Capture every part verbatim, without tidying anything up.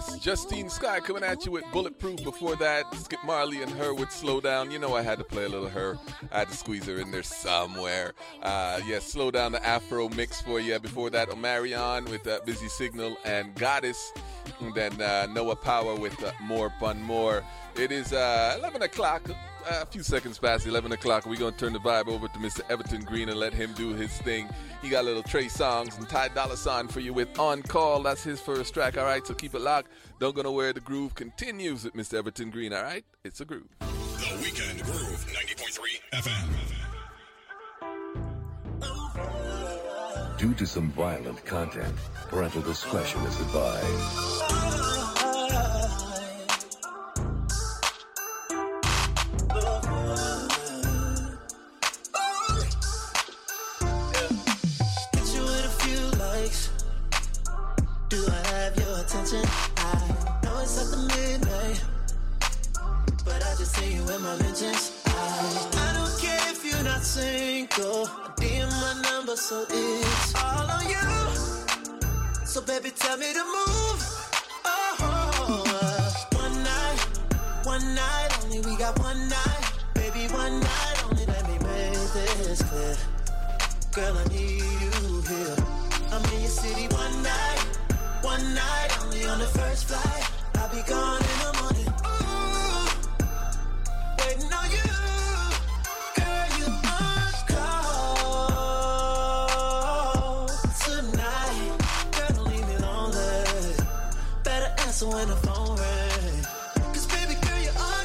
Miss Justine Skye coming at you with Bulletproof. Before that, Skip Marley and Her with Slow Down. You know I had to play a little Her. I had to squeeze her in there somewhere. Uh, yes, yeah, Slow Down, the Afro mix for you. Before that, Omarion with uh, Busy Signal and Goddess. And then uh, Noah Power with uh, More Bun More. It is uh, eleven o'clock. Uh, a few seconds past eleven o'clock. We're going to turn the vibe over to Mister Everton Green and let him do his thing. He got a little Trey Songs and Ty Dolla Sign for you with On Call. That's his first track, all right? So keep it locked. Don't go nowhere. The groove continues with Mister Everton Green, all right? It's a groove. The Weekend Groove, ninety point three F M. Due to some violent content, parental discretion is advised. Attention. I know it's after midnight, but I just see you in my mentions. I, I don't care if you're not single. I D M my number, so it's all on you. So baby, tell me to move. Oh, uh, one night, one night only. We got one night, baby, one night only. Let me make this clear, girl. I need you here. I'm in your city one night. One night, only on the first flight. I'll be gone in the morning. Ooh, waiting on you. Girl, you on call tonight. Girl, don't leave me lonely. Better answer when the phone rings. Cause baby girl, you're on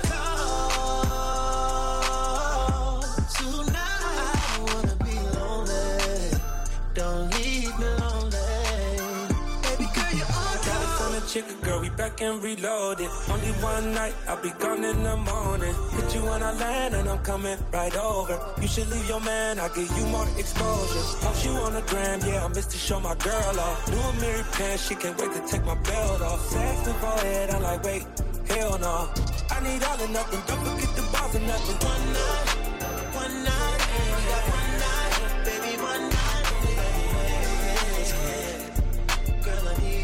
call tonight. I don't wanna be lonely. Don't leave me lonely. Chicken girl, we back and reloaded. Only one night, I'll be gone in the morning. Hit you when I land and I'm coming right over. You should leave your man, I'll give you more exposure. Post you on the gram, yeah, I missed to show my girl off. New Mary pants, she can't wait to take my belt off. Sex and forehead, I'm like, wait, hell no. I need all or nothing, don't forget the balls and nothing. One night, one night, and we got one night, baby, one night. Girl, I need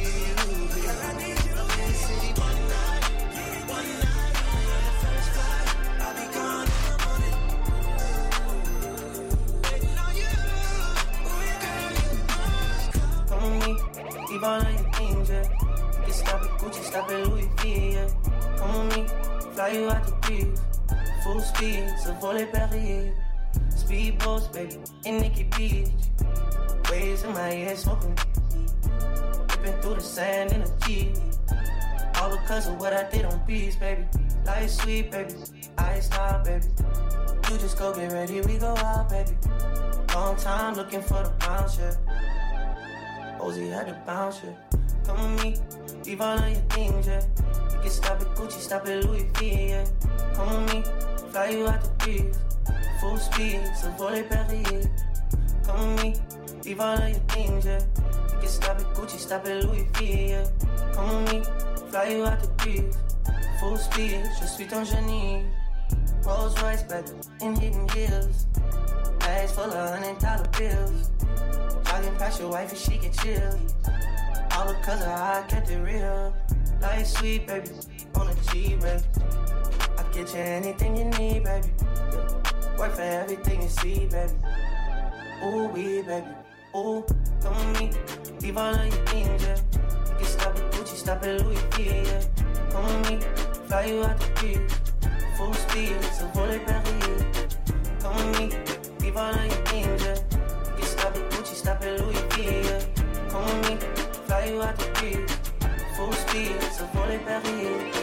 Keep on your things, yeah. You can stop it Gucci, stop it Louis V, yeah. Come with me, fly you out the breeze. Full speed, so volley Paris. Speedboats, baby, in Nikki Beach. Waves in my head, smoking. Ripping through the sand in a Jeep. All because of what I did on beats, baby. Life sweet, baby. Ice out, baby. You just go get ready, we go out, baby. Long time looking for the bounce, yeah. Ozzy had to bounce, yeah. Come with me, leave all of your things, yeah. You can stop it Gucci, stop it Louis V, yeah. Come with me, fly you out the breeze. Full speed, so volley Paris. Come with me, leave all of your things, yeah. You can stop it Gucci, stop it Louis V, yeah. Come with me, fly you out the breeze. Full speed, je suis ton génie. Rolls Royce, baby, in hidden hills. Bags full of hundred dollar bills. Jogging past your wife and she get chill. All because of how I kept it real. Life sweet, baby, on a G, baby. I'll get you anything you need, baby. Work for everything you see, baby. Ooh, we, baby. Ooh, come with me, leave all of your things, yeah. You can stop it Gucci, stop it Louis V, yeah. Come with me, fly you out the breeze. Full speed, so volley Paris. Come with me, leave all of your things, yeah. You can stop it Gucci, stop it Louis V, yeah. Come with me, fly you out the breeze. Full speed, so volley Paris.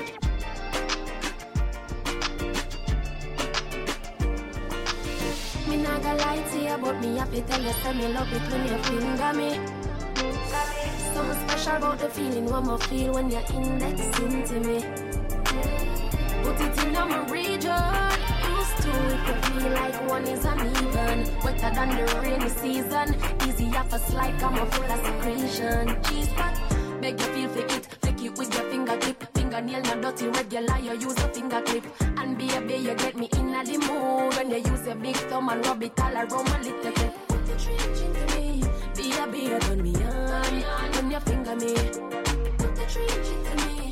Me not gonna lie to you, but me happy tell you, say me love it when you finger me. Something special about the feeling one more feel when you're indexing to me. Put it in my region. Used to it could feel like one is uneven. Wetter than the rainy season. Easy off a slide, come up full of secretion. Cheese pot, beg you feel for it. Flick it with your fingertip. Fingernail not dirty, regular, you use a finger clip. And baby, you get me in the mood when you use your big thumb and rub it all around my little bit. Put the trench into me. Baby, turn me on when you finger me. Put the trench into me.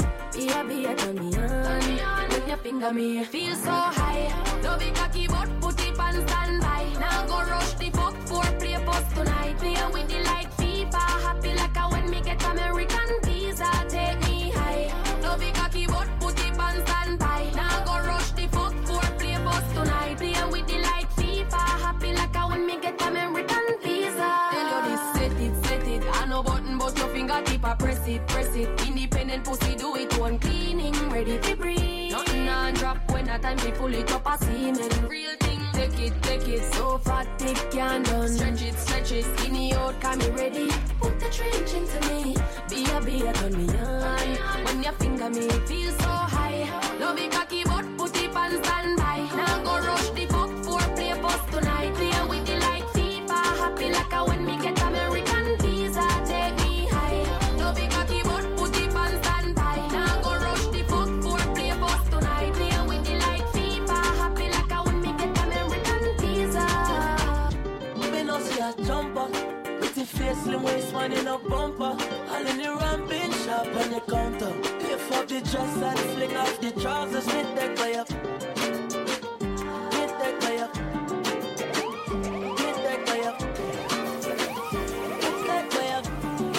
finger me. Feel so high. Love it cocky but put it on standby. Now go rush the fuck for play post tonight. Play with the like FIFA. Happy like a when me get American visa. Take me high. Love it cocky but put it on standby. Now go rush the fuck for play post tonight. Play with the like FIFA. Happy like a when me get American visa. Tell you this, set it, set it. I no button but your fingertip I press it, press it. Independent pussy do it one cleaning, ready to breathe. Nothing on drop when a time we pull it up a semen. Real thing, take it, take it. So fat, thick, can't done. Stretch it, stretch it. Skinny out, can me ready. Put the trench into me. Be a, be a, turn me on. When your finger me feel so high. Love it cocky but put it on standby. Now go rush the fuck for play post tonight. Play with the like FIFA. Happy like a when me get American visa. Take me high. Love it cocky but put it on standby. Now go rush the fuck for play post tonight. Play with the like FIFA. Happy like a when me get American visa. Me no see a jumper. Pretty face, slim waist, man in a bumper. All in the ramping shop on the counter. Lift up the dress and fling off the trousers. Hit that way up. Hit that way up. Hit that way up. Hit that way up.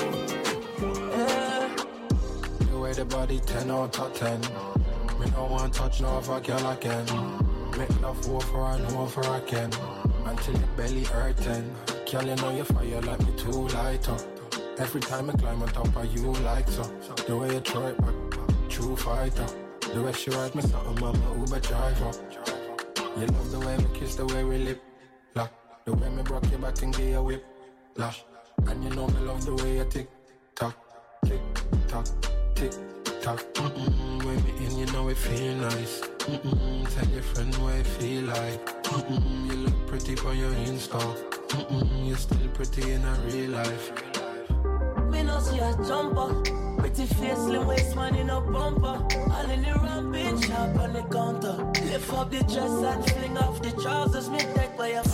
Yeah. The way the body ten out of ten. Me no want touch no other girl again. Make love over and over again. Until your belly hurting. Girl, you know you fire like me too lighter. Every time I climb on top of you like so. The way you throw it back, true fighter. The way she ride me something, I'm a Uber driver. You love the way we kiss, the way we lip lock. The way me broke your back and give you a whip lash. And you know me love the way you tick tock, tick tock, tick tock. Mm-mm, when me in, you know it feel nice. Mm-mm, tell your friend what it feel like. Mm-mm, you look pretty for your Insta. Mm-mm, you're still pretty in a real life. Me no see a jumper. Pretty face, slim waist, man in a bumper. All in the ramping shop on the counter. Lift up the dress and fling off the trousers. Me take by your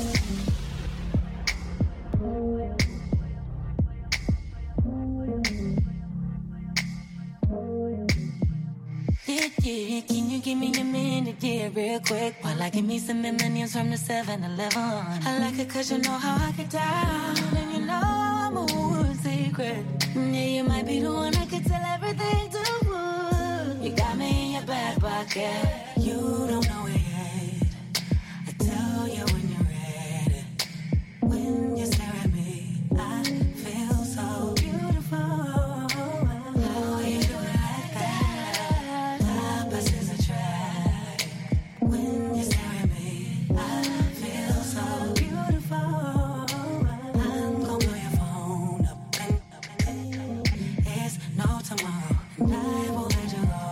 Yeah, yeah, can you give me a minute, yeah, real quick? While I give me some M and M's from the seven eleven. I like it cause you know how I get down. And you know I'm a wood secret. Yeah, you might be the one I could tell everything to. You got me in your back pocket. You don't know it yet. I tell you when you're ready. When you stare at me, I feel so beautiful. How you do it like that? Opposites attract. When you stare at me, I feel so beautiful. I'm gonna blow your phone up and, and it's no tomorrow. And I won't let you go.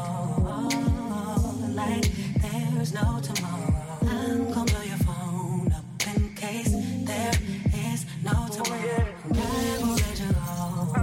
Like there's no tomorrow. I'm gonna blow your phone up in case there is no tomorrow. And I won't let you go.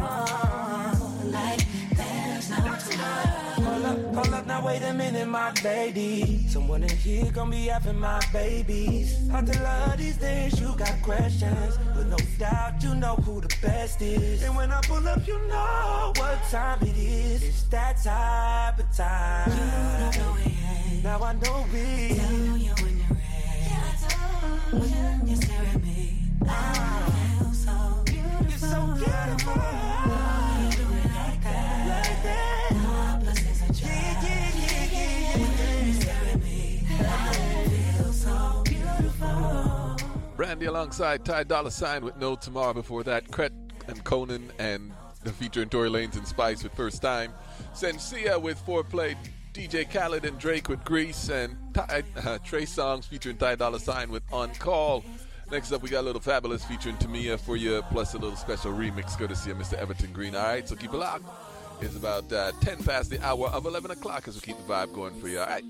Like there's no tomorrow. Hold up, hold up, now wait a minute, my lady. Someone in here gonna be having my babies. I tell her these days you got questions, but no doubt you know who the best is. And when I pull up, you know what time it is. It's that type of time. You don't know it yet. Now I know it. Tell you when you're ready. When you stare at me, I feel so beautiful. You're so beautiful. You do it like that. Like that. Opposites attract. Yeah, yeah, yeah, yeah, yeah. When you stare at me, I feel so beautiful. Brandy alongside Ty Dolla Sign with No Tomorrow. Before that, Cret and Conan and the featuring Tory Lanez and Spice with First Time. Sensia with Foreplay. D J Khaled and Drake with Grease. And Ty, uh, Trey Songz featuring Ty Dolla Sign with On Call. Next up, we got a little Fabulous featuring Tamia for you, plus a little special remix courtesy of Mister Everton Green. All right, so keep it locked. It's about uh, ten past the hour of eleven o'clock as we keep the vibe going for you. All right.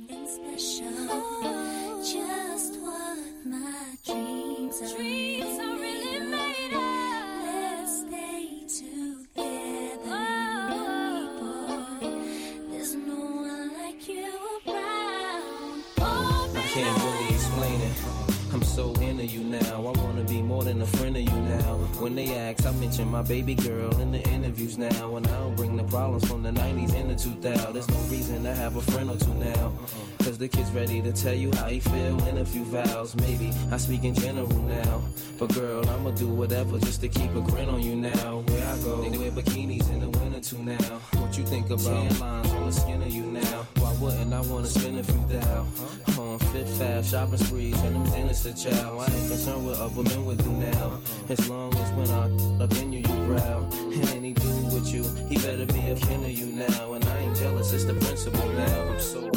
Just what my dreams are. Dreams are really made of. Let's stay together, boy. There's no one like you around. Oh, I can't really explain it. I'm so into you now. I wanna be more than a friend of you now. When they ask, I mention my baby girl in the interviews now. And I don't bring the problems from the nineties energy. two thousand. There's no reason to have a friend or two now. Cause the kid's ready to tell you how he feel in a few vows. Maybe I speak in general now. But girl, I'ma do whatever just to keep a grin on you now. Where I go, they wear bikinis in the winter too now. What you think about tan lines on the skin of you now? Why wouldn't I wanna spend a few thou? On fit fast, shopping sprees, and them dinners to chow. I ain't concerned with other men with you now. As long as when I up in you, you growl. And any dude with you, he better be a kin of you now. And I ain't jealous, it's the principle now. I'm so...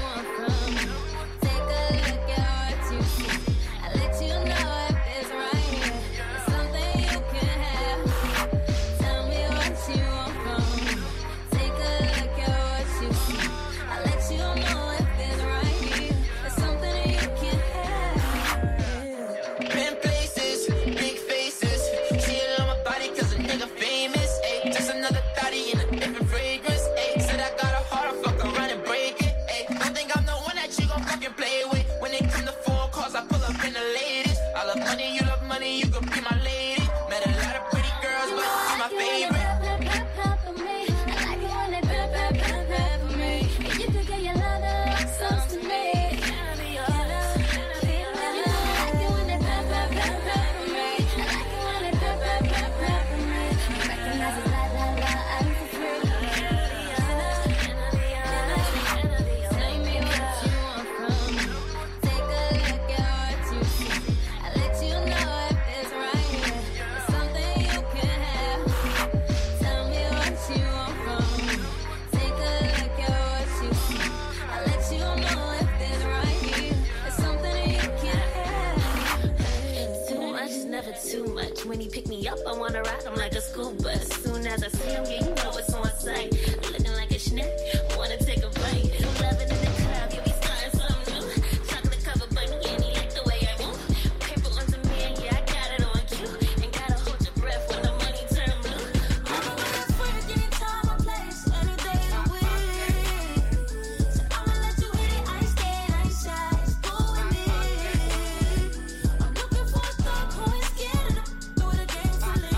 Right up, I wanna ride him like a school bus. As soon as I see him, yeah, you know it's on sight. Looking like a snack, wanna take a bite. Loving in the club, you be starting something new. Chocolate covered bunny, and he like the way I move. Paper on demand, yeah, I got it on cue. And gotta hold your breath when the money turn blue. I'm a freak anytime I place, any day of the week. So I'ma let you hit it, I ain't scared, I ain't shy, it's cool with me. I'm looking for a thug who ain't scared of the, do it again for me.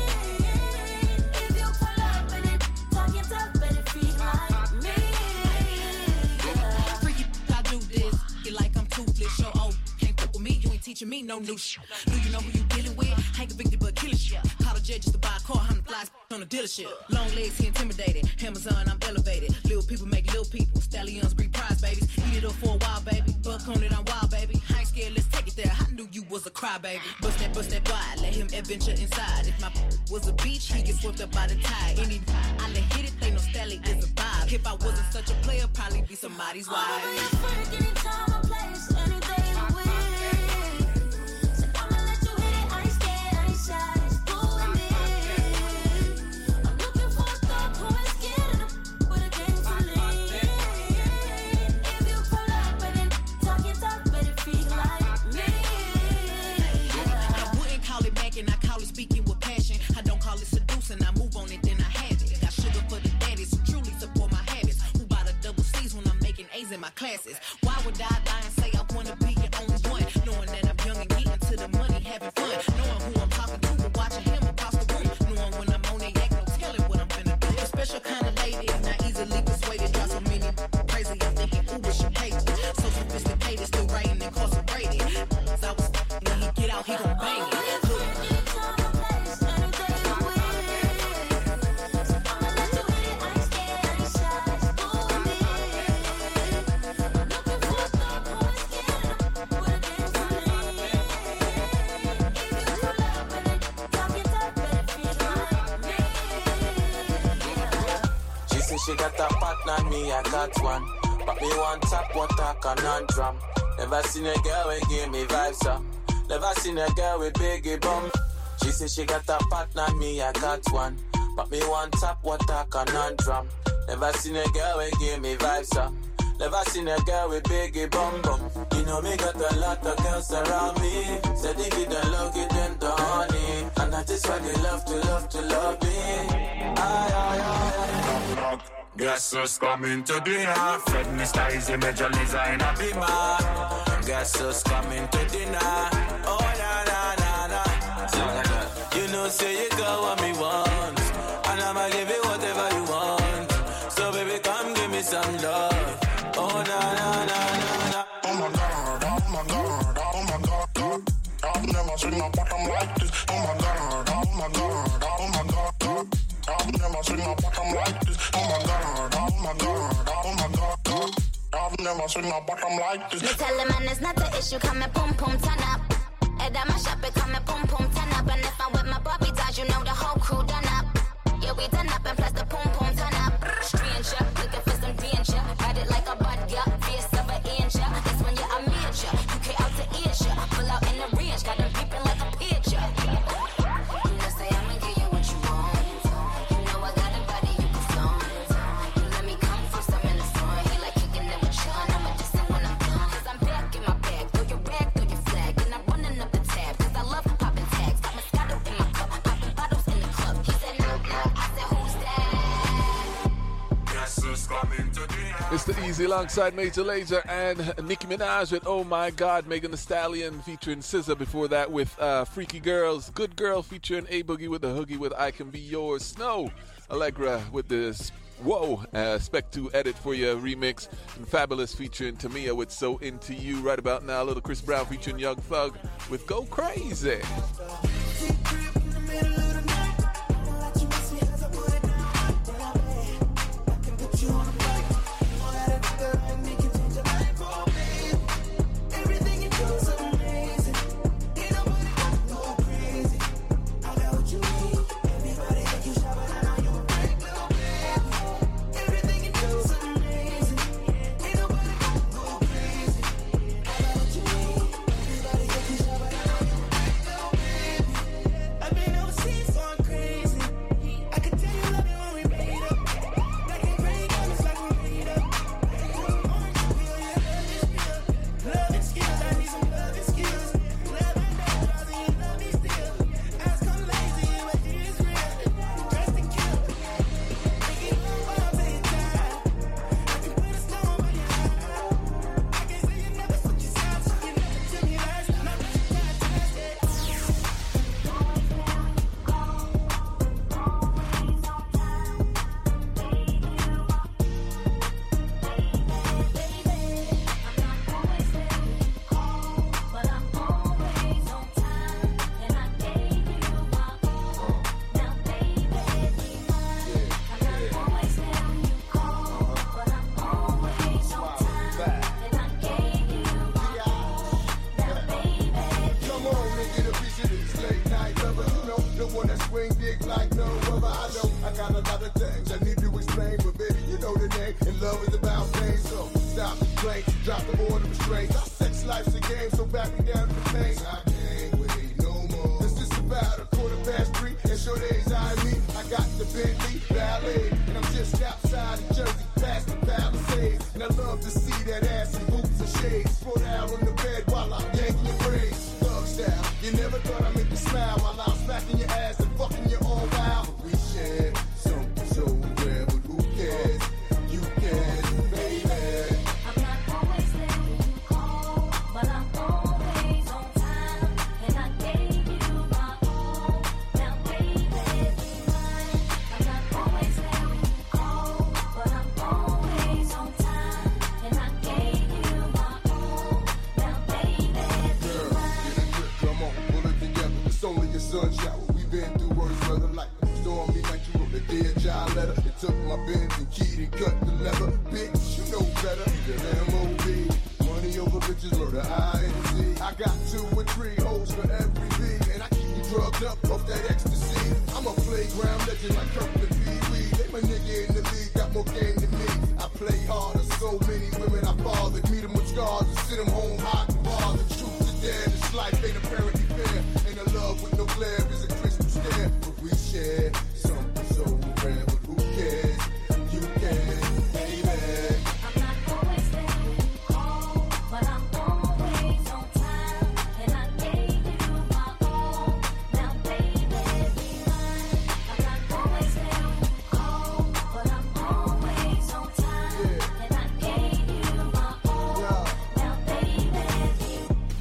If you pull up and it talking tough, better feel like me. Freaky, I do this. You like I'm toothless. Show old. Can't fuck with me. You ain't teaching me no new shit. Do you know who you dealing with? Ain't convicted but killing shit. Call a judge just to buy a car. I'm the flies on the dealership. Long legs, he intimidated. Amazon, I'm elevated. Little people make little people. Stallions breed prize babies. Eat it up for a while, baby. Buck on it, I'm wild, baby. I ain't scared, let's take it there. I knew you was a crybaby. Bust that, bust that wide. Let him adventure inside. If my was a beach, he get swept up by the tide. Any I let hit it, they know Stally is a vibe. If I wasn't such a player, probably be somebody's wife. I'm a freak anytime I place, any day of the week. So I'ma let you hit it, I ain't scared, I ain't shy, it's cool with me. I'm looking for a thug who ain't scared of the, with a game for me. If you pull up and then talking tough, better feel like me. I wouldn't call it macking, I call it speaking with passion. I don't call it seducing, I move on it, then I have it. Got sugar for the daddies who truly support my habits. Who buy the double C's when I'm making A's in my classes? Why would I lie and say I wanna be your only one? Knowing that I'm young and getting to the money, having fun. Knowing who I'm talking to, but watching him across the room. Knowing when I'm on it, act no telling what I'm finna do. A special kind of lady, not easily persuaded. Drop so many crazy, I'm thinking, ooh, what she paid. So sophisticated, still writing incarcerated. So I was, when he get out, he gon' bang it. Look. Anytime I place, any day of the week. So I'ma let you hit it, I ain't scared, I ain't shy, it's cool with me. I'm looking for a thug who ain't scared of the, with a game for me. If you pull up and then talking tough, better feel like me. She said she got a partner, me I got one. But me want tap water conundrum. Never seen a girl with give me vibes up. Never seen a girl with biggie bum. She said she got a partner, me I got one. But me want tap water conundrum. Never seen a girl with give me vibes up. Never seen a girl with biggie bum bum. You know me got a lot of girls around me. Said they didn't look it them the honey. And that is why they love to love to love me. Aye, aye, aye, aye. Guess who's coming to dinner? Fred Mister Easy, Major Lisa in a beamer. Guess who's coming to dinner? Oh, na, na, na, na. You know, say you got what me want. And I'ma give you whatever you want. So, baby, come give me some love. Oh, na, na, na, na, na. Oh, my God, oh, my God, oh, my God, God. I've never seen a bottom like this. Oh, my God, oh, my God, oh, my God, God. I've never seen a bottom like this. Oh, my God, oh, my God, oh, my God, God. I've never seen a bottom like this. Me tell him, man, it's not the issue. Come and pum pum turn up. Head at my shop, it come and pum pum turn up. And if I'm with my Bobby dolls, you know the whole crew done up. Yeah, we done up and plus the pum pum turn up. Stranger, looking for some danger. Ride it like a bud, yeah, face of an angel. That's when you're a major. You get out to Asia. Pull out in the range, got them peeping like a picture. You know, say I'ma give you what you want. You know I got a body you can flaunt. You let me come first, I'm in the front. He like kicking it with Sean, I'ma just say when I'm done. Cause I'm back in my bag, throw your rag, throw your flag. And I'm running up the tab, cause I love popping tags. Got Moscato in my cup, popping bottles in the club. He said knock knock, I said who's that? Guess who's coming to dinner? It's the Easy alongside Major Lazer and Nicki Minaj with Oh My God, Megan Thee Stallion featuring S Z A. Before that with uh, Freaky Girls, Good Girl featuring A Boogie with the Hoogie with I Can Be Yours, Snow, Allegra with this Whoa, uh, Spec two Edit for your remix, and Fabulous featuring Tamia with So Into You. Right about now, little Chris Brown featuring Young Thug with Go Crazy. restraints. Our sex life's a game, so back me down to the pain. I can't wait no more. It's just about a quarter past three, and sure days I mean I got the Bentley Ballet, and I'm just outside of Jersey, past the Palisades, and I love to see that ass in boots and shades. Throw down on the bed while I'm yanking your braids. Thug style, you never thought I'd make you smile while I'm smacking your ass and fucking you all wild. We share something so rare, but who cares? You can, baby. I'm not always there when you call, but I'm always on time, and I gave you my all. Now, baby, be mine. I'm not always there when you call, but I'm always on time, and I gave you my all. Now, baby, be Girl, mine. get a grip, come on, pull it together. It's only a sun shower. We've been through worse weather like a stormy night. You wrote a dear child letter. It took my Benz and keyed and cut the leather. Bitch, you know better. Than M O B. Money over bitches, murder, I N C. I got two or three hoes for every B, and I keep you drugged up off that ecstasy. I'm a playground legend like Kirkland Pee Wee. They my nigga in the league, got more game than me. I play harder, so many women I fathered. Meet them with scars and send them home hot and bothered. Truth to dare, this life ain't apparently fair. Ain't a love with no glare, is a crystal stare. But we share something so rare, but who cares? You can, baby. I'm not always there when you call, but I'm always on time, and I gave you my all. Now, baby, be mine. I'm not always there when you call, but I'm always on time, and I gave you my all. Now, baby, be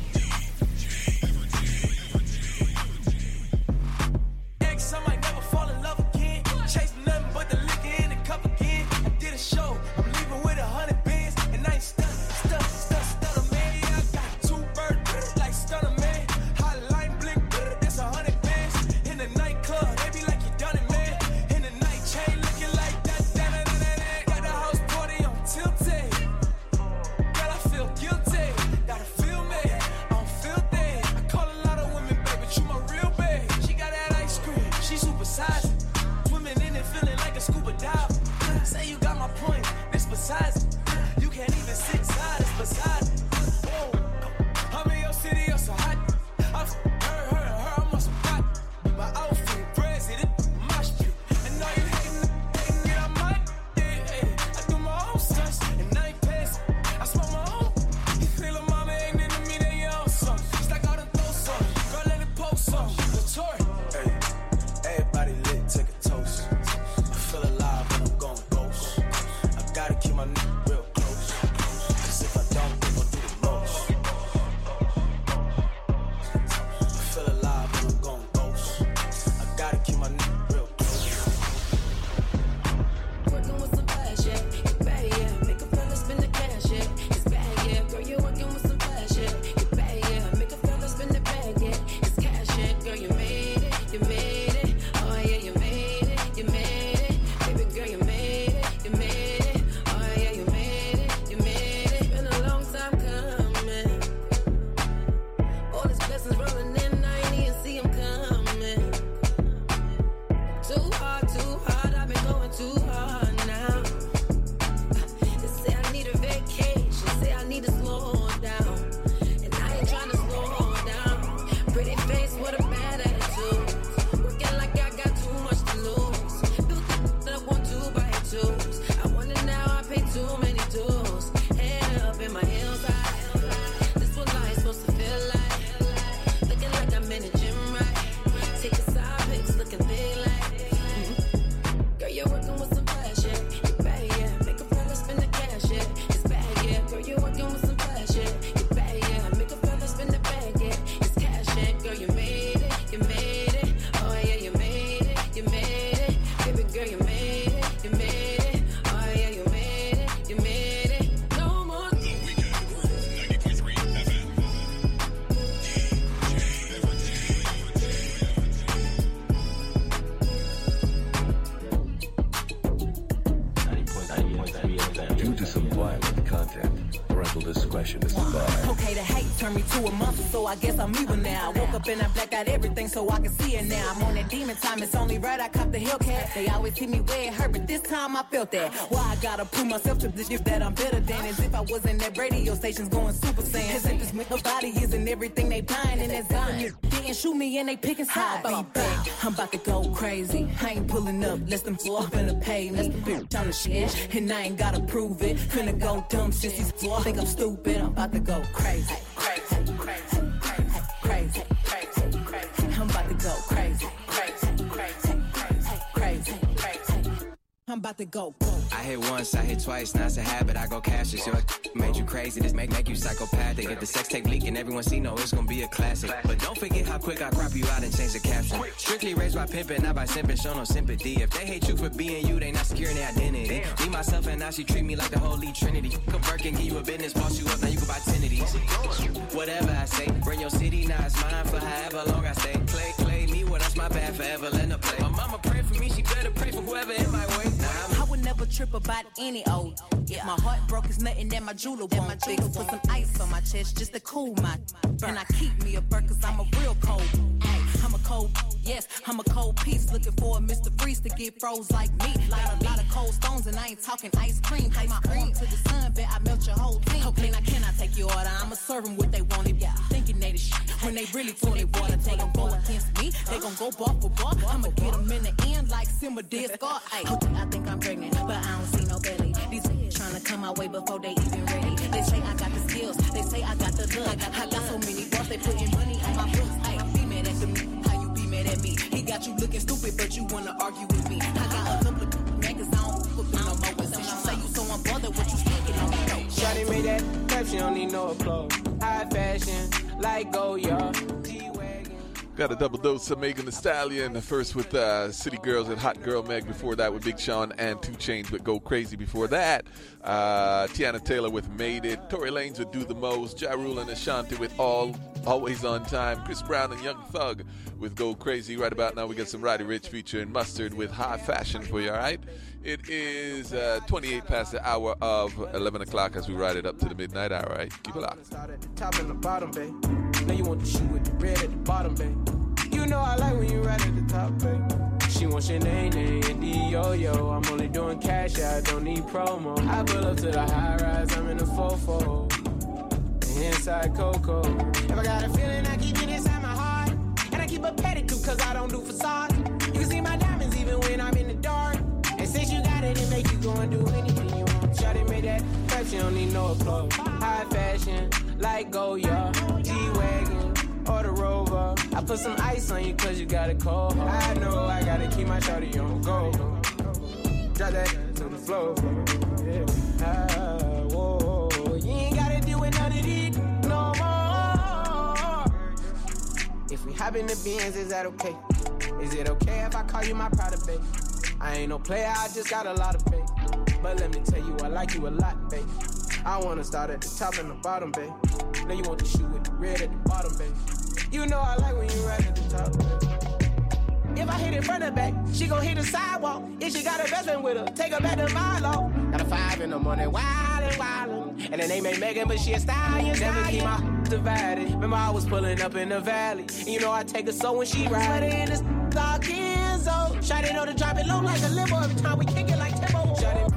Ex, I might never fall in love again. Chasing nothing but the liquor in the cup again. I did a show, I'm leaving with a hundred bands, and I ain't stunned, stunned, stunned, stunned, man. Yeah, I got two birds like stunner, man. Hotline blink, that's a hundred bands. In the nightclub, they be like you done it, man. In the night chain, looking like that, that, that, that, that. Got the house party on tilted. Girl, I feel guilty. Gotta feel me, I don't feel that. I call a lot of women, baby, but you my real babe. She got that ice cream, she super size. Swimming in it, feeling like a scuba diver. Say you got my point, it's besides it. You can't even sit side, it's beside it. Whoa, I'm in your city, you're so hot. I've heard, heard, heard, I'm on some hot. My outfit, president, mosh pit. And all you hating, hating, yeah, I might. Yeah, yeah. I do my own stunts, and I ain't passing. I smoke my own. the vibe. Okay, the hate turned me to a monster, so I guess I'm evil now. I woke up and I blacked out everything so I can see it now. I'm on that demon time, it's only right I cop the Hellcat. They always hit me where it hurt, but this time I felt that. Why I gotta prove myself to this shit that I'm better than, as if I wasn't at radio stations going super saiyan. Cause if this mental body isn't everything they buying, and that government didn't shoot me and they picking sides. I'll be back, I'm about to go crazy. I ain't pulling up, less than four up in the pavement. Bitch on the shit, and I ain't gotta prove it. Finna go dumb since these floor think I'm stupid. I'm about to go crazy, crazy, crazy, crazy, crazy, crazy, crazy. I'm about to go crazy, crazy, crazy, crazy, crazy, crazy. I'm about to go. I hit once, I hit twice, now it's a habit. I go cashless. Your made you crazy, this make make you psychopathic. If the sex tape leak and everyone see, no, it's gonna be a classic. But don't forget how quick I crop you out and change the caption. Strictly raised by pimping, not by simping, show no sympathy. If they hate you for being you, they not securing their identity. Me, myself, and now she treat me like the Holy Trinity. Come work and give you a business, boss you up, now you can buy ten of these. Whatever I say, bring your city, now it's mine for however long I stay. Play, play me, well, that's my bad, forever letting her play. My mama pray for me, she better pray for whoever in my way. Now I'm I would never trip about any old. If my heart broke, it's nothing that my jeweler won't fix. Put some ice on my chest just to cool my. And I keep me a burn cause I'm a real cold. Ay, I'm a cold, yes, I'm a cold piece. Looking for a Mister Freeze to get froze like me. Got a lot of cold stones and I ain't talking ice cream. Take my arm to the sun, bet I melt your whole team. Okay, now can I take your order? I'ma serve them what they wanted. Yeah, thinking they the shit. When they really pour they water, they gon' go against me. They gon' go bar for bar. I'ma get them in the end like Simba did Scar. Ay, I think I'm pregnant, but I don't see no belly. These niggas tryna come my way before they even ready. They say I got the skills, they say I got the look. I got, I got so many bars, they putting money on my books. Ay, be mad at them, how you be mad at me? He got you looking stupid, but you wanna argue with me. I got a couple of niggas, I don't fuck with no more. Since you say you so unbothered, what you speaking on me? Shawty made that clap, she don't need no applause. High fashion, like Goya. Got a double dose of Megan Thee Stallion. First with uh, City Girls and Hot Girl Meg. Before that with Big Sean and two Chainz with Go Crazy. Before that, uh, Tiana Taylor with Made It. Tory Lanez with Do the Most. Ja Rule and Ashanti with All Always on Time. Chris Brown and Young Thug with Go Crazy. Right about now we got some Roddy Ricch featuring Mustard with High Fashion for you, all right? It is uh, twenty-eight past the hour of eleven o'clock as we ride it up to the midnight hour, right? Keep it locked. Start at the top and the bottom, babe. Now you want the shoe with the red at the bottom, babe. You know I like when you right at the top, babe. She wants your name, name, and D-yo-yo. I'm only doing cash, I don't need promo. I pull up to the high rise, I'm in the fofo. Inside Coco. If I got a feeling, I keep it inside my heart. And I keep a pedicure, cause I don't do facade. You can see my diamonds even when I'm in the dark. And since you got it, it make you go and do anything you want. Shawty made that clap, she don't need no applause. High fashion, like Goya, G-Wagon, or the Rover. I put some ice on you cause you got a cold. I know I gotta keep my shawty on go. Drop that to the floor. Yeah. Ah, whoa. You ain't gotta deal with none of these no more. If we hop in the Benz, is that okay? Is it okay if I call you my pride, babe? I ain't no player, I just got a lot of faith. But let me tell you, I like you a lot, babe. I wanna start at the top and the bottom, babe. Now you want the shoe with the red at the bottom, babe. You know I like when you right at the top, babe. If I hit it front and back, she gon' hit the sidewalk. If she got a best friend with her, take her back to Milo. Got a five in the morning, wildin', wildin'. And the name ain't Megan, but she a stallion. Never keep my divided. Remember I was pulling up in the valley. And you know I take her so when she ride. Sweater in the dark in zone. Shawty know to drop it low like a limo. Every time we kick it like tempo. Shawty.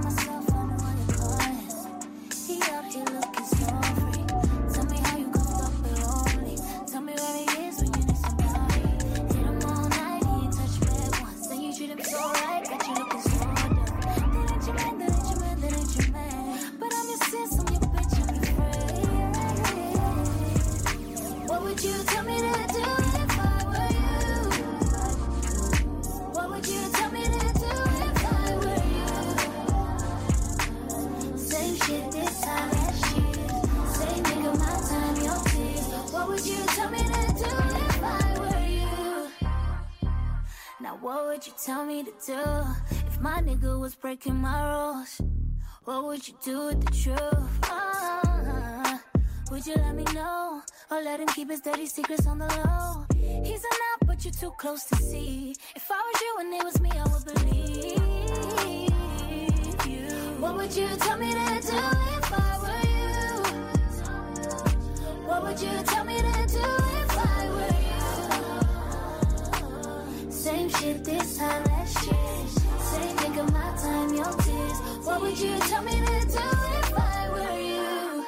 What would you tell me to do if my nigga was breaking my rules? What would you do with the truth? Uh, would you let me know or let him keep his dirty secrets on the low? He's a knob, but you're too close to see. If I was you and it was me, I would believe you. What would you tell me to do if I were you? would you tell me to do if I were you?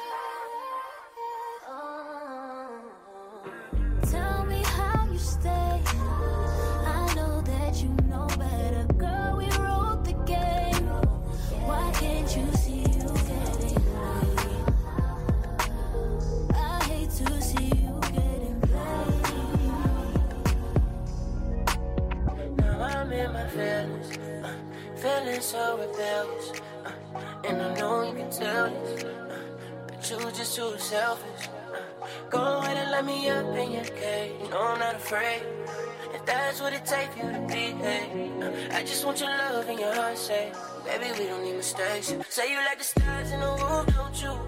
Tell me how you stay. I know that you know better. Girl, we wrote the game. Why can't you see you getting played? I hate to see you getting played. Now I'm in my feelings, uh, feeling so rebellious, uh, and I know you can tell this, uh, but you just too selfish. Uh, go ahead and let me up in your cage. No, I'm not afraid. If that's what it takes for you to be, hey, uh, I just want your love and your heart, say, baby, we don't need mistakes. Say you like the stars in the roof, don't you?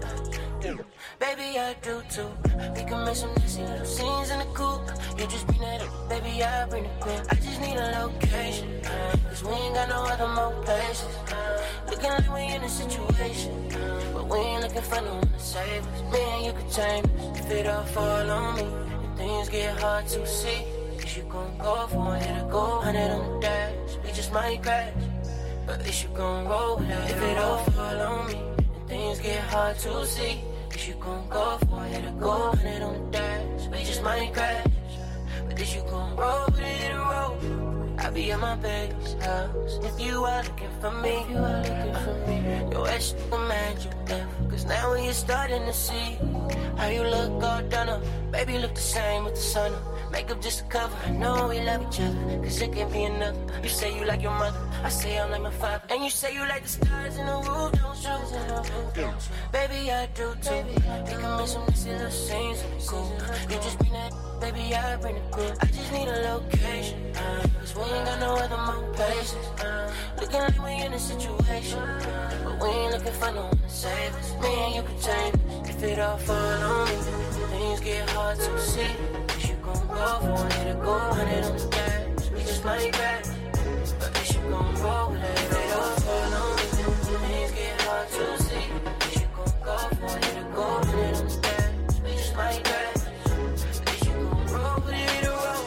Baby, I do too. We can make some nasty little scenes in the coupe. You just bring that up, baby, I bring it quick. I just need a location, cause we ain't got no other more places. Looking like we in a situation, but we ain't looking for no one to save us. Me and you could change us, if it all fall on me, and things get hard to see. Cause you gon' go for it, hit a go, hundred on the dash. We just might crash, but at least you gon' roll with it. If it all fall on me, and things get hard to see. Cause you gon' go for it, hit a go, hundred on the dash. We just might crash, but at least you gon' roll with it, hit a roll. I'll be at my baby's house. If you are looking for me, if you are looking for me, yo, ex man you left. Cause now when you're starting to see how you look all done up, baby look the same with the sun up. Makeup just a cover, I know we love each other, cause it can't be enough. You say you like your mother, I say I'm like my father. And you say you like the stars in the roof, don't you? Baby, I do too. We can make some nasty little scenes in the cool. You just bring that, baby, I bring it cool. I just need a location, uh, cause we ain't got no other more places. Uh, looking like we in a situation, but we ain't looking for no one to save us. Me and you can change us, if it all fall on me, things get hard to see. Gon' go for it, hit a go, hundred on the dash. We just might crash, but at least you gon' roll with it. If it all fall on me, things get hard to see. At least you gon' go for it, hit a go, hundred on the dash. We just might crash, but at least you gon' roll with it, hit a roll.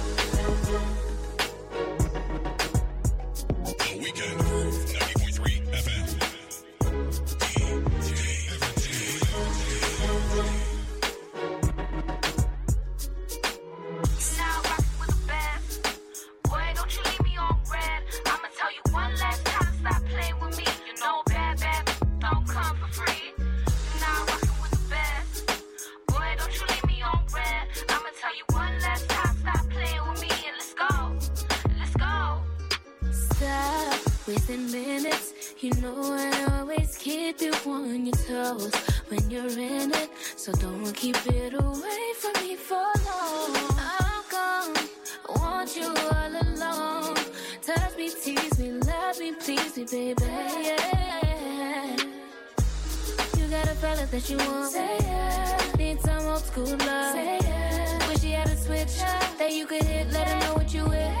The Weekend Groove, ninety point three F M. Wasting minutes, you know I always keep you on your toes when you're in it, so don't keep it away from me for long. I'm gone, I want you all alone. Touch me, tease me, love me, please me, baby. Yeah. You got a fella that you want, say yeah. Need some old school love, say yeah. Wish you had a switch that you could hit, let him know what you with.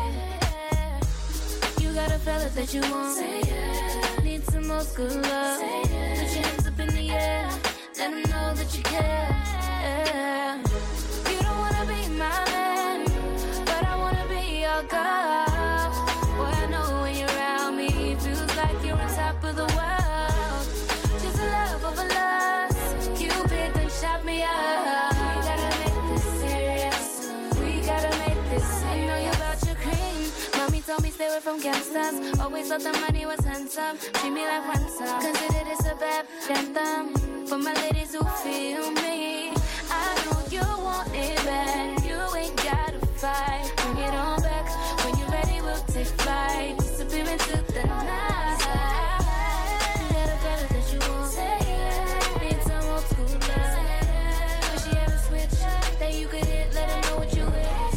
You got a fella that you want, say yeah. Need some old school love, say yeah. Put your hands up in the air, let him know that you care. Yeah. You don't wanna be my man, but I wanna be your girl. Boy, I know when you're around me, it feels like you're on top of the world. Just a love of a lust, Cupid done shot me up. We gotta make this serious, we gotta make this serious. I know you about your cream, mommy told me stay away from gangsters. Always thought the money was handsome, treat me like ransom. Consider this a bad anthem for my ladies who feel me. I know you want it bad, you ain't gotta fight. Bring it on back, when you're ready we'll take flight. Disappear into the night. You got a fella that you want, say yeah. Need some old school love. Wish you had a switch that you could hit, let her know what you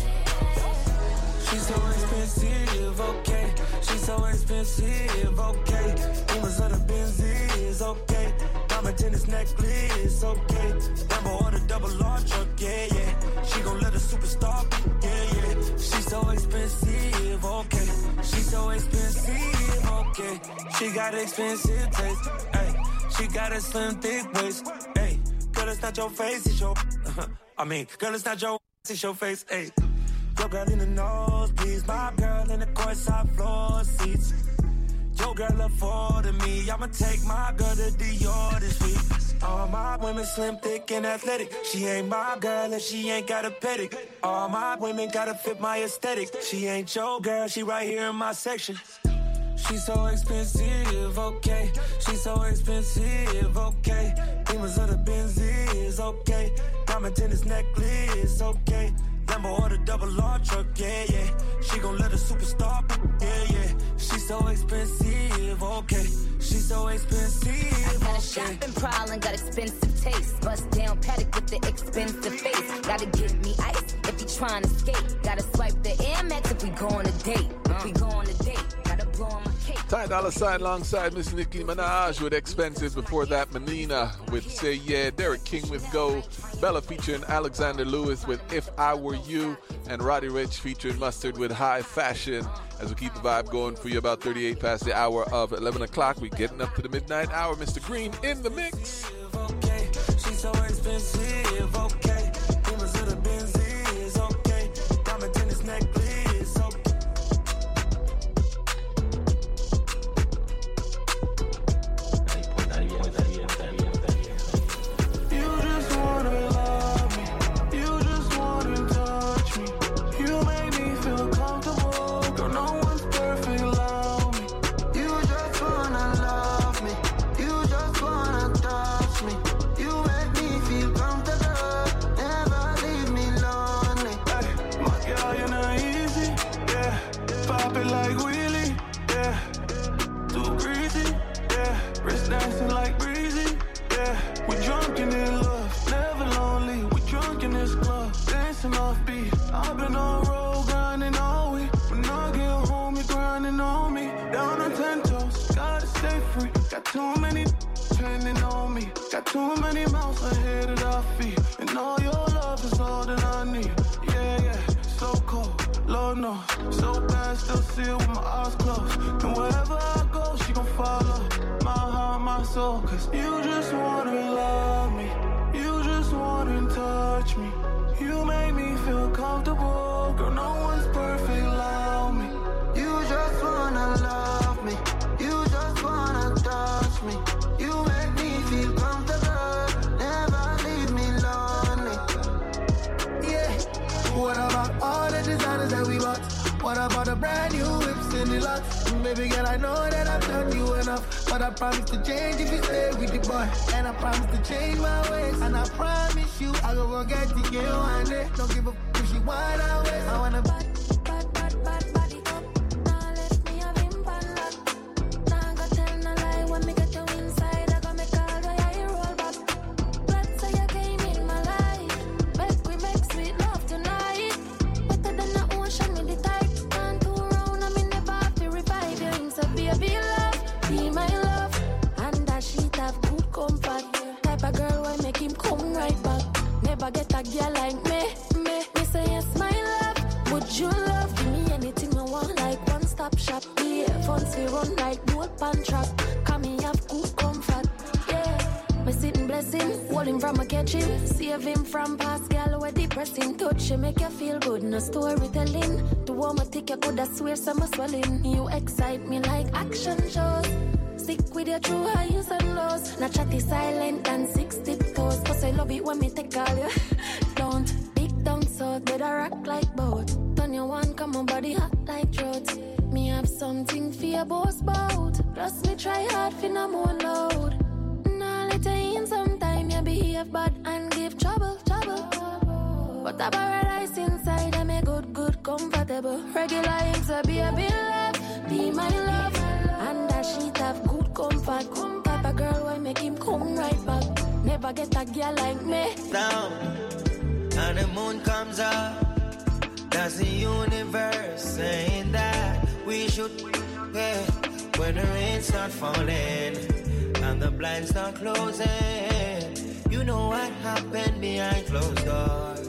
with. She's so expensive, okay. She's so expensive, okay. Rumors of the Benzies, okay. Diamond tennis necklace, okay. Lambo on a double large truck, yeah, yeah. She gon' let a superstar, yeah, yeah. She's so expensive, okay. She's so expensive, okay. She got expensive taste, ayy. She got a slim, thick waist, ayy. Girl, it's not your face, it's your, I mean, girl, it's not your, it's your face, ayy. Your girl in the nosebleeds, my girl in the courtside floor seats. Your girl afforded me. I'ma take my girl to Dior this week. All my women slim, thick, and athletic. She ain't my girl if she ain't got a pedic. All my women gotta fit my aesthetic. She ain't your girl, she right here in my section. She's so expensive, okay. She's so expensive, okay. Demons of the Benzies, okay. Diamond tennis necklace, okay. Lambo or the double R truck, yeah, yeah. She gon' let a superstar, yeah, yeah. She's so expensive, okay. She's so expensive, I got a okay. shopping problem, got expensive taste. Bust down paddock with the expensive face. Gotta give me ice if you tryna skate. Gotta swipe the Air Max if we go on a date. If we go on a date, gotta blow on my cake. Ty Dolla Sign alongside Miss Nicki Minaj with Expensive. Before that, Menina with Say Yeah. Derek King with Go. Bella featuring Alexander Lewis with If I Were You. And Roddy Ricch featuring Mustard with High Fashion. As we keep the vibe going for you, about thirty-eight past the hour of eleven o'clock. We getting up to the midnight hour. Mister Green in the mix. Okay, she's so expensive, okay. Demons of the Benzies, okay. Diamond tennis necklace, okay. You just wanna love me. You just wanna touch me. You make me feel comfortable. Girl, no one's perfect, love me. You just wanna love me. You just wanna touch me. You make me feel comfortable. Never leave me lonely. Hey, my girl, you're not easy. Yeah, pop it like wheelie. Yeah, too greasy. Yeah, wrist dancing like breezy. Yeah, we drunk in love, never lonely. We drunk in this club, dancing off beat. I've been on road grinding all week. When I get home, you're grinding on me. Down on ten toes, gotta stay free. Got too many trending on me. Got too many mouths ahead of our feet. And all your love is all that I need. Yeah, yeah, so cold, Lord knows. So bad, still see it with my eyes closed. And wherever I go, she gon' follow. My heart, my soul. Cause you just wanna love me. You just wanna touch me. You make me feel comfortable. Girl, no one's perfect, love me. You just wanna love me. You just wanna touch me. You make me feel comfortable. Never leave me lonely. Yeah. What about all the designers that we bought? What about the brand new whips in the lot? Baby girl, I know that I've done you enough, but I promise to change if you stay with the boy. And I promise to change my ways. And I promise you, I go go get to you one day. Don't give a f if she wanna waste. I wanna bad, bad, bad, bad body up. Now let me have him pan lock. Now I gotta tell no lie when me get you inside. I gotta make all the eye roll back. Glad say you came in my life. Make we make sweet love tonight. Better than the ocean with the tide. Can't do round, I mean never have to revive you. Him so baby love, be my love. And that she'd have good comfort. Type of girl will make him come right back. Never get a girl like me, me. Me say yes, my love. Would you love? Give me anything I want, like one stop shop. The phones we run like boat pan trap. Come me have good comfort, yeah. Me sitting blessing, hold him from a catching. Save him from past girl where depressing. Touch you make you feel good, no storytelling. The warm I think you could have swear some swelling. You excite me like action shows. Stick with your true highs and lows. Not chatty silent and six tiptoes. Cause I love it when me take all you. Don't big down so better rock like boat. Turn your one, come on body hot like throat. Me have something for your boss bout. Plus me try hard for no more load. Now let you in sometime you behave bad and give trouble, trouble. But a paradise inside I'm a good, good, comfortable. Regular him to be a bit love. Be my love. And that she'd have good comfort. Type of girl will make him come right back. Never get a girl like me. Down, and the moon comes up. That's the universe saying that we should, yeah. When the rain start falling and the blinds start closing, you know what happened behind closed doors.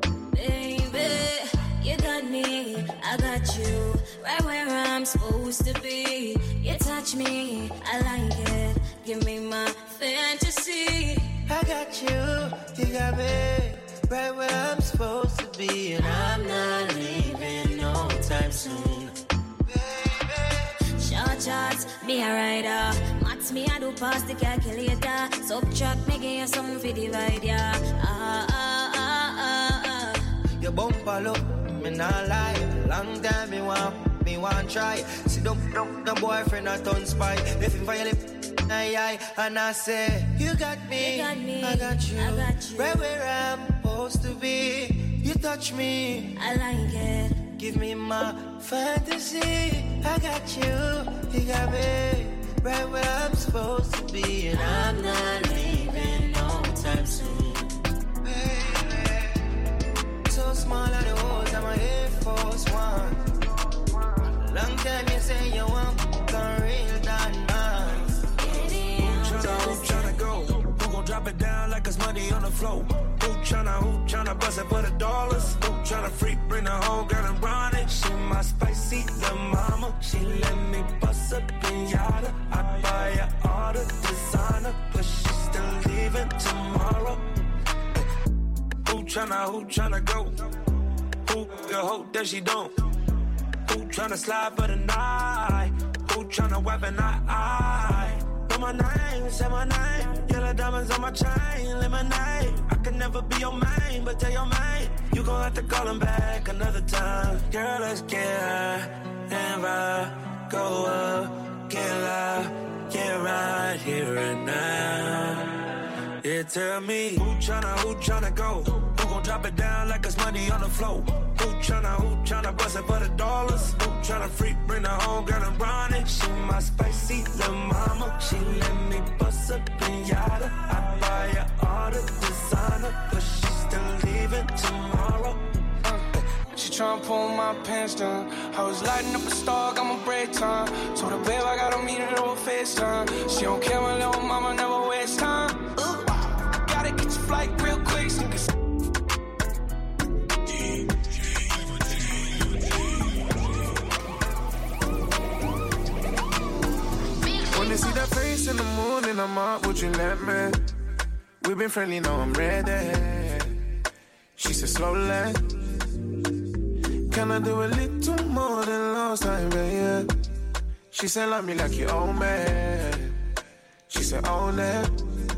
Baby, you got me, I got you, right where I'm supposed to be. You touch me, I like it, give me my fantasy. I got you, you got me, right where I'm supposed to be. And I'm not leaving no time soon. Short shots, be a rider. Max me, I do pass the calculator. Subtract me, give you something for divide, yeah. Ah, ah, ah, ah, ah. Your bumper look, me not lie. Long time me want, me want try. See, don't, don't, no boyfriend a ton spy. If him for your lip, aye, aye. And I say, you got me, You got me, I got you. I got you. Right where I'm supposed to be. You touch me, I like it. give me my fantasy. I got you, you got me. Right where I'm supposed to be. And I'm not leaving no time soon. Baby, so small are the holes, I'm a Air Force One. Long time you say you want a real done man. Who tryna go? Who gon' drop it down like it's money on the floor? Who tryna, who tryna bust it for the dollars? Who tryna freak, bring the whole girl and run it? She my spicy little mama. She let me bust a pinata. I buy her all the designer, but she still leaving tomorrow. Who tryna, who tryna go? Who the hope that she don't? Who tryna slide for the night? Who tryna weapon eye eye? Know my name, say my name. Yellow diamonds on my chain, lemonade. I can never be your main, but tell your main you gon' have to call him back another time. Girl, let's get high and ride, go up, get loud, get right here and now. Yeah, tell me who tryna, who tryna go? Who gon' drop it down like it's money on the floor? Who tryna, who tryna bust it for the dollars? Who tryna freak, bring the whole girl and run it? She my spicy little mama. She let me bust a pinata. I buy her all the designer, but she's still leaving tomorrow. She tryna pull my pants down. I was lighting up a star, got my break time. Told her, babe, I gotta meet her over FaceTime. She don't care, my little mama never waste time. Ooh, gotta get your flight real quick so you can. When they see that face in the morning, I'm up, would you let me? We've been friendly, now I'm ready. She said, slowly. Can I do a little more than last time, baby? She said, love me like you own me. She said, own it.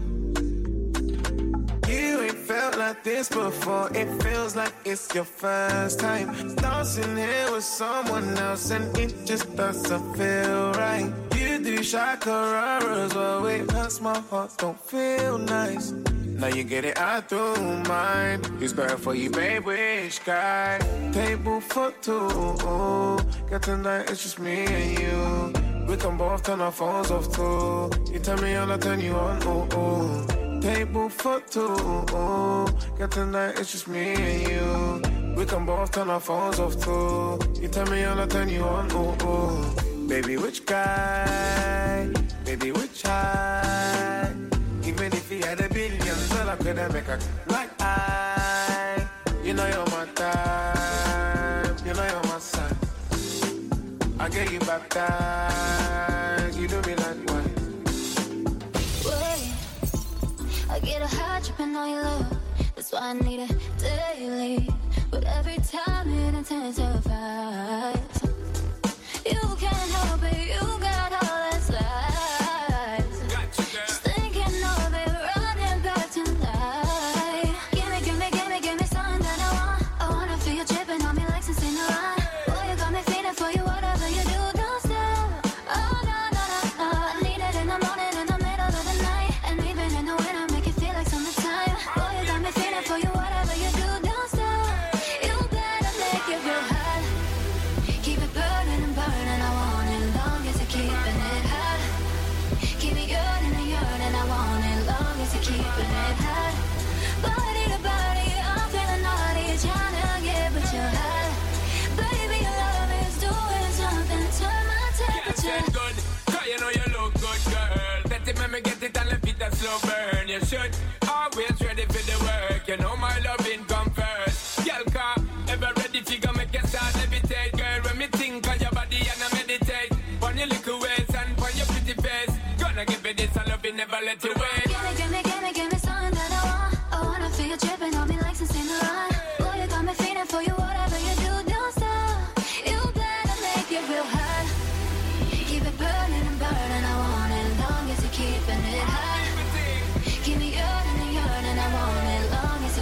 You ain't felt like this before. It feels like it's your first time dancing here with someone else, and it just doesn't feel right. You do shakararas, but it hurts my heart, don't feel nice. Now you get it, I do mine. It's better for you, babe, which guy? Table for two. Got tonight, it's just me and you. We can both turn our phones off too. You tell me I'll turn you on, ooh, ooh. Table for two. Got tonight, it's just me and you. We can both turn our phones off too. You tell me I'll turn you on, ooh, ooh. Baby, which guy? Baby, which high? Even if he had a billion, well, I couldn't make a like I. You know you're my type. You know you're my son. I get you baptized. You do me like what? Wait, I get a high tripping on your love. That's why I need it daily. But every time it intensifies. You can't help it, you got all that size. Just thinking of it, running back tonight. Gimme, gimme, gimme, gimme something that I want. I wanna feel you tripping on me like some Cinderella. Boy, you got me feeling for you, whatever you do, don't stop. Oh, no, no, no, no. I need it in the morning, in the middle of the night. And even in the winter, make it feel like summertime. Boy, you got me feeling for you, whatever you do, don't stop. You better make it real hot. Keep it burning and burning, I want it long as you're keeping it hot. Keep me yearning and yearning, I want it long as you're keeping it hot. Body to body, I'm feeling naughty, trying to get but you're hot. Baby, your love is doing something to my temperature. Get good, cause you know you look good, girl. Let it make me get it and let it a slow burn. You should always ready for the work. You know my loving come first. Girl, car, ever ready to go make you start levitate. Girl, when me think on your body and I meditate. On your little waist and on your pretty face. Gonna give it this, I love it, never let you wait. Gimme, gimme, gimme, gimme something that I want. I wanna feel you tripping on me like some Cinderella. Boy, you got me feeling for you, whatever you do, don't stop. You better make it real hot. Keep it burning and burning.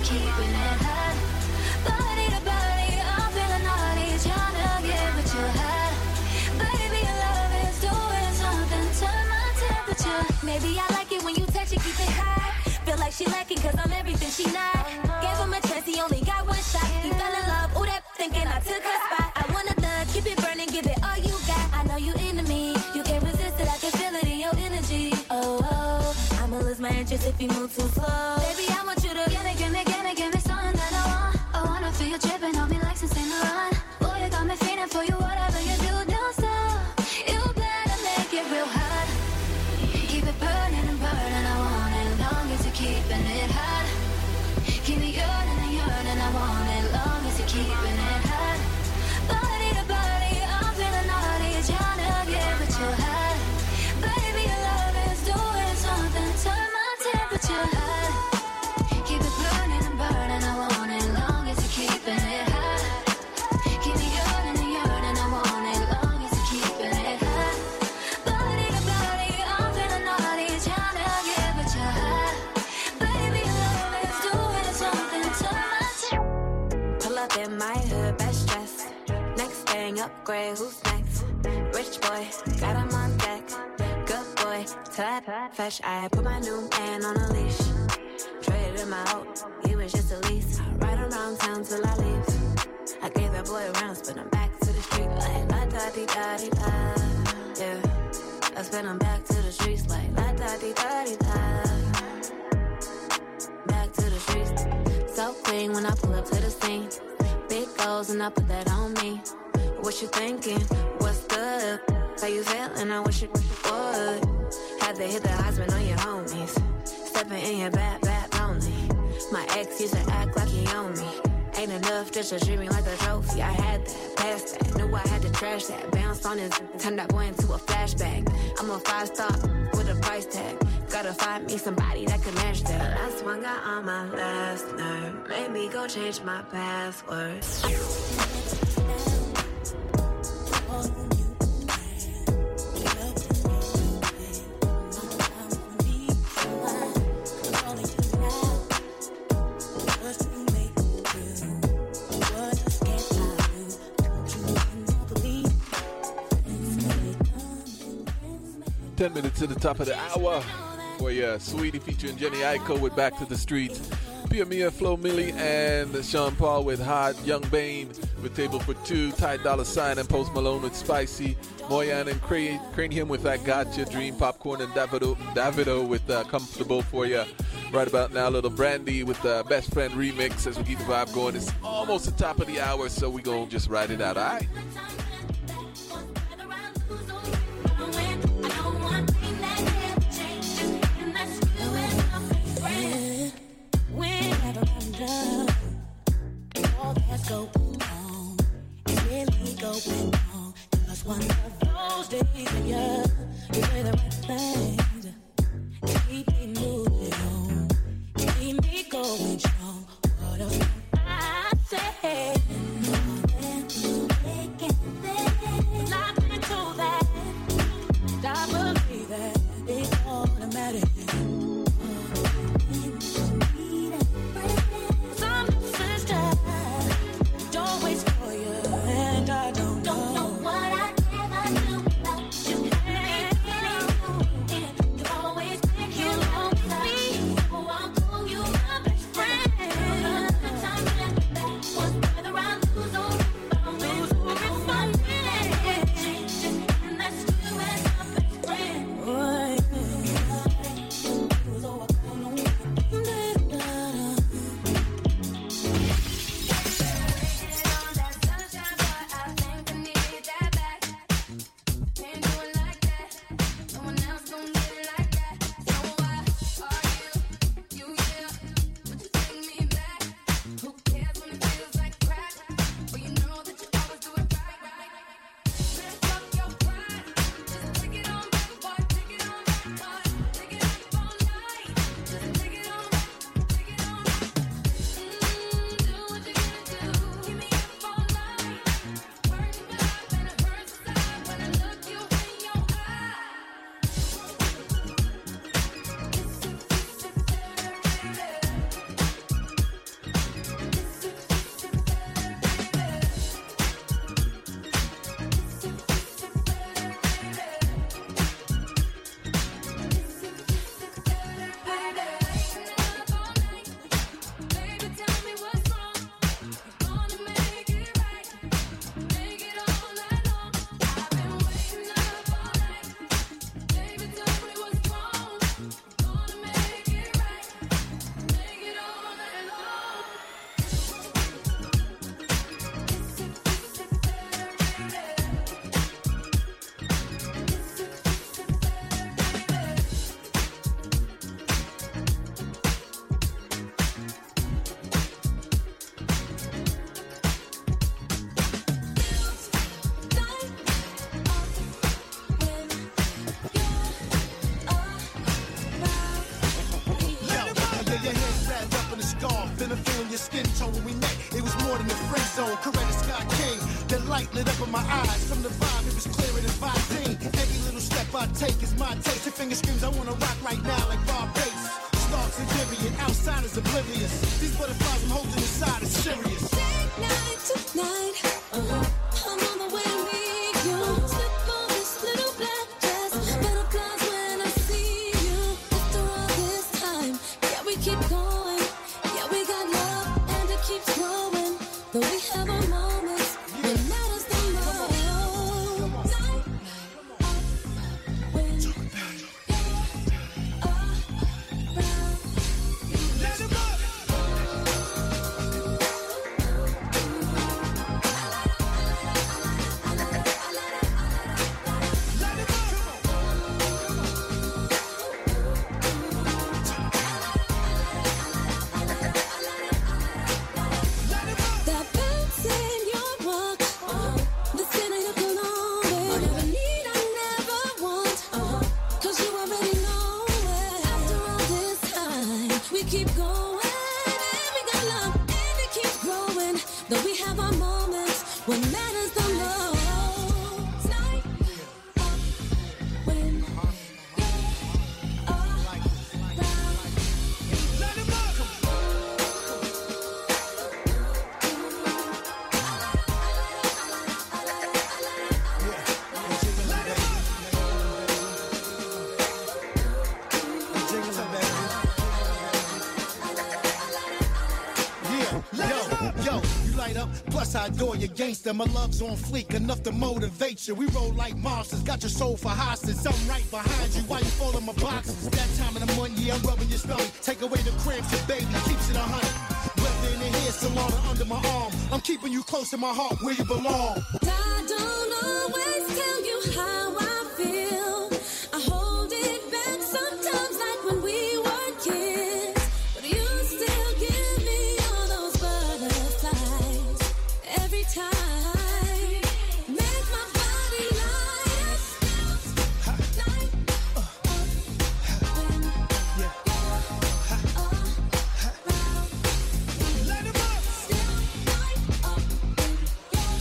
keeping it hot. Body to body, I'm feeling naughty, trying to get what you had. Baby, your love is doing something, turn my temperature. Maybe I like it when you touch it, keep it high. Feel like she lacking cause I'm everything she not. Gave him a chance, he only got one shot. He fell in love, ooh that thinking I took her spot. I wanna love, keep it burning, give it all you got. I know you into me, you can't resist it, I can feel it in your energy. Oh, oh, I'ma lose my interest if you move too slow. Baby, I want you to give me, give me, give me, give me something that I want. I wanna feel you tripping on me like some Saint Laurent. Boy, you got me feeling for you, whatever you do, don't stop. You better make it real hot. Keep it burning and burning, I want it long as you're keeping it hot. Keep me yearning and yearning, I want it long as you're keeping it hot. Body to body, I'm feeling naughty, trying to get what you had. Baby, your love is doing something, turn my temperature hot. Keep it burning and burning, I want it long as you're keeping it hot. Keep me yearning and yearning, I want it long as you're keeping it hot. Body to body, I'm feeling naughty, trying to get what you had. Baby, your love is doing something, turn my temperature. Pull up in my hood, best dress. Next thing, upgrade, who's next? Rich boy, got him on deck. Good boy, tap, fetch. I put my new man on a leash. Traded him out, he was just a lease. Ride around town till I leave. I gave that boy a round, spin him back to the street like la da di da di da. Yeah, I spin him back to the streets like la da di da di da. Back to the streets, so clean when I pull up to the scene. Big goals and I put that on me. What you thinking? What's good? How you feeling? I wish you would. Had to hit the husband on your homies. Stepping in your bad, bad lonely. My ex used to act like he owned me. Ain't enough just to treat me like a trophy. I had that, passed that, knew I had to trash that. Bounced on his, turned that boy into a flashback. I'm a five star with a price tag. Gotta find me somebody that can match that. The last one got on my last nerve. Made me go change my password. Ten minutes to the top of the hour for your Sweetie featuring Jenny Aiko with Back to the Streets. Pia Mia, Flo Milli, and Sean Paul with Hot. Young Bane with Table for Two. Ty Dolla Sign and Post Malone with Spicy. Moyan and Cra- Cranium with I Gotcha. Dream Popcorn and Davido, Davido with uh, Comfortable for you. Right about now, Little Brandy with the uh, Best Friend remix as we keep the vibe going. It's almost the top of the hour, so we gonna just ride it out, all right? Whenever I'm done, all that's going on is really going on. Just one of those days of year, you say the right things, keep me moving on, keep me going strong. What else can I say? Lock into that, I believe that it's automatic. Don't waste for you, and I don't know, don't know what I your skin tone when we met. It was more than a friend zone. Coretta Scott King. The light lit up in my eyes. From the vibe, it was clearer than Visine. Every little step I take is my taste. Your finger screams, I wanna rock right now like Bob Bates. Starks and Vivian, outsiders oblivious. These butterflies I'm holding inside is serious. Night tonight, uh-huh. I'm on the way to meet you. Slip on this little black dress. Butterflies when I see you. After all this time, yeah, we keep going. Yeah, we got love and it keeps growing. Though we have our moments, it matters the most. Night, when you're around. Let him up! That bounce in your walk, the city you belong with. Never need, I never want, cause you already know it. After all this time, we keep going, and we got love, and it keeps growing. Though we have our moments, what matters the most. Night, when you're around. Let him up! Yeah, yo, yo, you light up, plus I adore your gangster. My love's on fleek, enough to motivate you. We roll like monsters, got your soul for hostage. I'm right behind you while you folding my boxes. That time of the month, yeah, I'm rubbing your stomach. Take away the cramps, your baby keeps it a hundred. Whether in the hair salon or under my arm, I'm keeping you close to my heart where you belong. I don't always tell you how I feel. I hold it back sometimes, like when we were kids. But you still give me all those butterflies every time. Make my body light. Light up when you're around. Let him up! Still light up when you're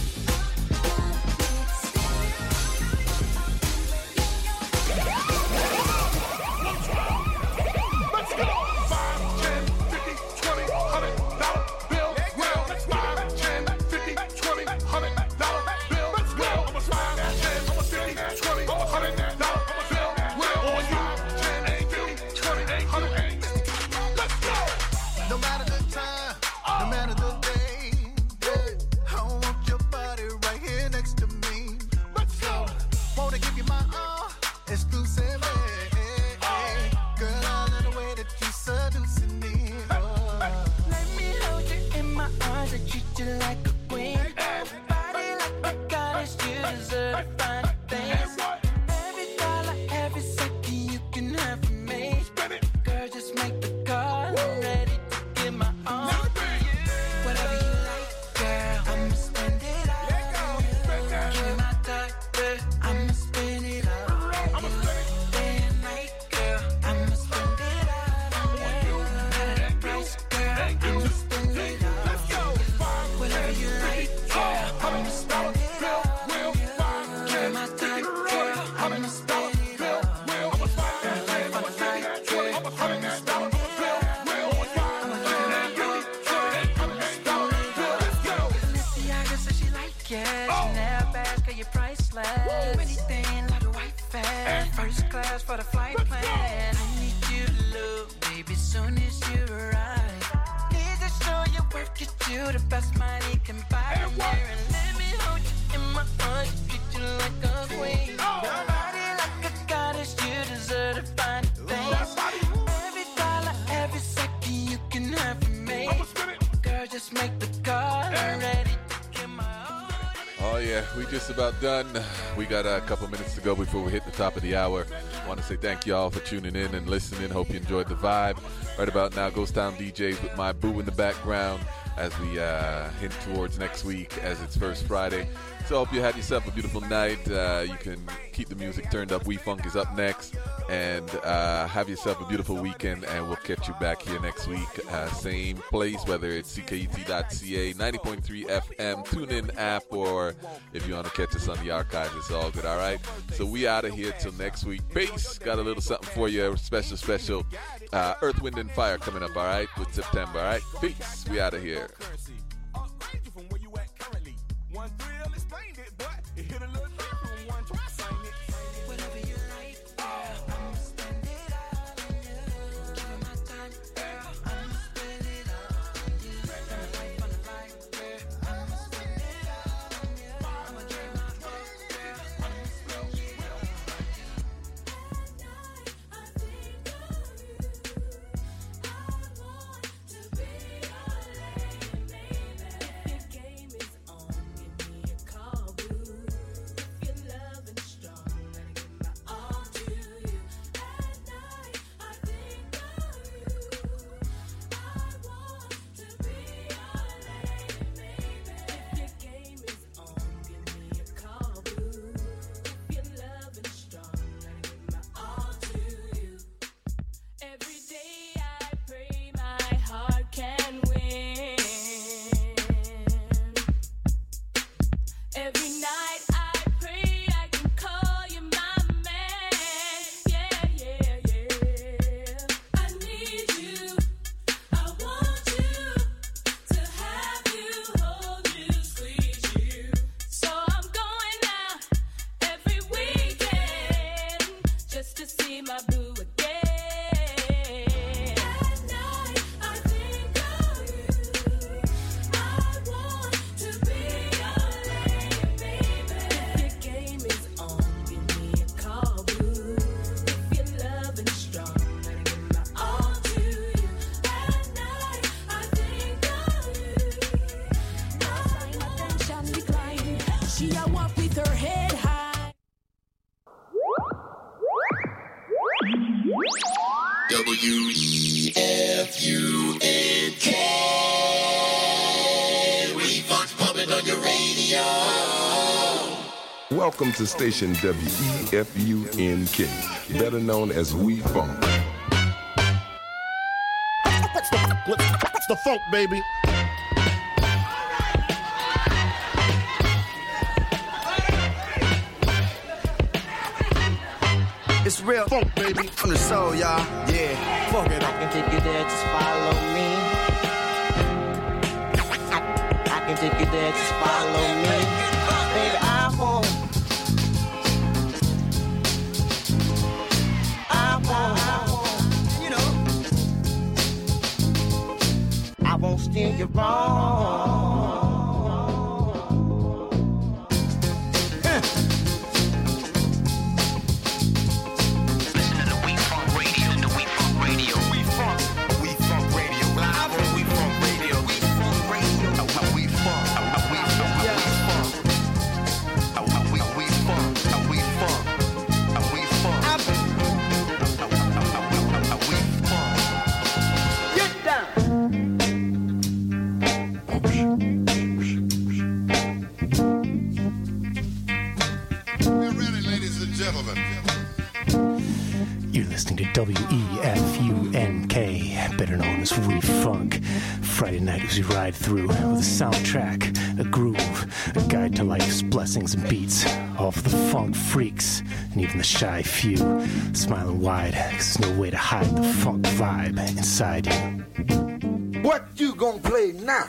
Let's go! Five, ten, fifty, twenty, hundred dollar bill. Well, five, ten, fifty, twenty, hundred dollar bill. Let's go. I'm a five, ten, fifty, twenty, hundred dollar bill. Well, on you, ten, fifty, twenty, hundred. Let's go. No matter the time, no matter the day, yeah, I want your body right here next to me. Let's go. Wanna give you my all, exclusive. Girl, I love the way that you seducing me. Oh. Let me hold you in my arms and treat you like a queen. Body like a goddess, you deserve fine things. Every dollar, every second you can have from me. Girl, just make the call. I'm ready to give my all. Whatever you like, girl, I'ma spend it all. Give me my time, girl, I'ma spend it all. Day and night, girl, I'ma spend it all on you. At a price, girl, I'ma spend it all. Let's go. Five, Whatever you like, girl, I'ma spend it all. Well, five, Give me my time, girl, I'ma spend it all. well, I'm a five, ten, fifty, twenty, hundred dollar bill. Well, on you, ten, fifty, twenty, hundred dollar bill. Let's go. Balenciaga says she like it. Chanel bags, girl, you're priceless. Anything like a white fan. First class for the flight plan. I need you to look, baby, soon as you arrive. Need to show you work, get you the best money can buy. Come here and let me hold you in my arms, treat you like a queen. Your body like a goddess, you deserve to find things. Every dollar, every second you can have from me. Girl, just make the call. I'm ready to give my all. Oh, yeah, we just about done. We got a couple minutes to go before we hit the top of the hour. I want to say thank you all for tuning in and listening. Hope you enjoyed the vibe. Right about now, Ghost Town D Js with my boo in the background as we uh, hint towards next week as it's First Friday. So I hope you had yourself a beautiful night. Uh, you can keep the music turned up. We Funk is up next. And uh, have yourself a beautiful weekend, and we'll catch you back here next week. Uh, same place, whether it's C K E T dot C A, ninety point three F M, TuneIn app, or if you want to catch us on the archives, it's all good, all right? So we out of here till next week. Peace. Got a little something for you, special, special uh, Earth, Wind, and Fire coming up, all right, with September, all right? Peace. We out of here. One thrill explained it, but it hit a little different. One try sang it. Whatever you like, girl, I'ma spend it all on you. Give it my time, girl, I'ma spend it all on you. Turn the life on the light, girl, I'ma spend it all on you. I'ma drain my heart, girl, I'ma spend it all on you. At night, I think of you. I want to be your lady, baby. If your game is on, give me a call, boo. If you're loving strong, let me give my all to you. At night, I think of you. I want to be your lady, baby. If your game is on, give me a call, boo. If you're loving strong, let me give my all to you. Every day I pray my heart can win. Every night I pray I can call you my man. Yeah, yeah, yeah. I need you. I want you to have you, hold you, squeeze you. So I'm going out every weekend just to see my boo again. At night I think of you. I want to be your lady, baby. If your game is on, give me a call, boo. If you're loving strong, let me give my all to you. At night I think of you. My attention declining. She a walk with her head high. W E F U N K. We Funk's pumping on your radio. Welcome to station W E F U N K, better known as We Funk. What's the, what's, what's the funk, baby? It's real funk, baby, from the soul, y'all. Yeah, fuck it. I can take you there, just follow me. I can take you there, just follow me. Baby, I won't. I won't. I won't. You know. I won't steer you wrong. You're listening to W E F U N K, better known as We Funk. Friday night as we ride through with a soundtrack, a groove, a guide to life's blessings and beats. All for the funk freaks and even the shy few. Smiling wide, 'cause there's no way to hide the funk vibe inside you. What you gonna play now?